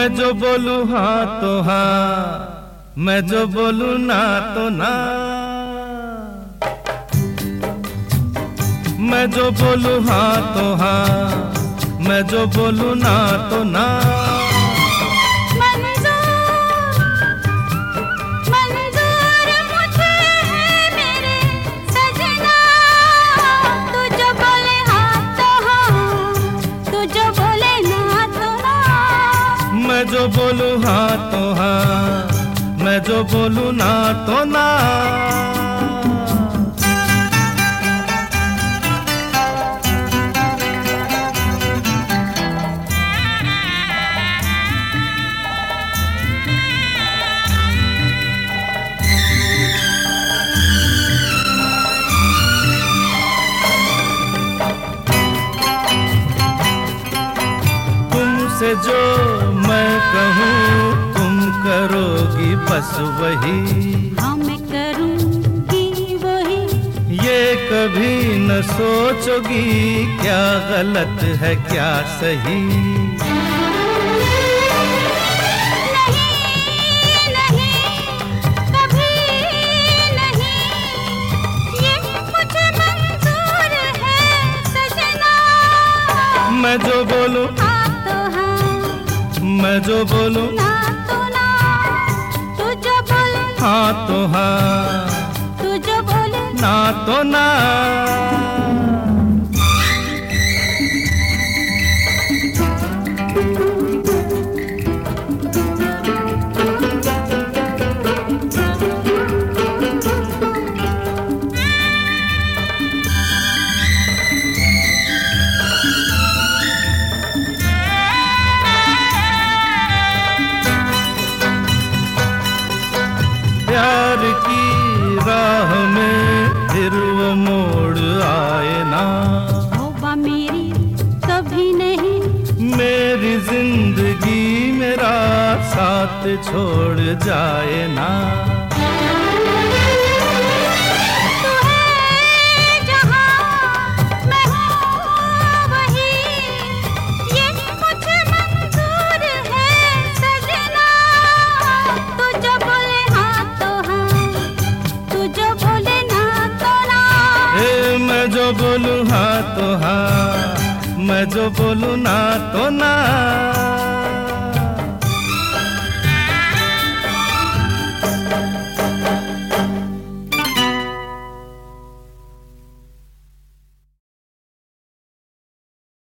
मैं जो बोलूं हाँ तो हाँ, मैं जो बोलूं ना तो ना। मैं जो बोलूं हाँ तो हाँ, मैं जो बोलूं ना तो ना। मैं जो बोलूं हाँ तो हाँ, मैं जो बोलूं ना तो ना। तुमसे जो मैं कहूँ तुम करोगी बस वही। हाँ मैं करूँगी वही। ये कभी न सोचोगी क्या गलत है क्या सही। नहीं नहीं कभी नहीं, ये मुझे मंजूर है सजना। मैं जो बोलूं मैं जो बोलूं ना तो ना, तू जो बोले हाँ तो हाँ, तू जो बोले ना तो ना। प्यार की राह में फिर वो मोड़ आए ना। तौबा मेरी कभी नहीं, मेरी जिंदगी मेरा साथ छोड़ जाए ना। तू है जहाँ मैं हूँ वही, ये मुझे मंजूर है सजना। तू जो बोले हाँ तो हाँ, तू जो बोले ना तो ना। मैं जो बोलूं हाँ तो हाँ, मैं जो बोलूं ना तो ना।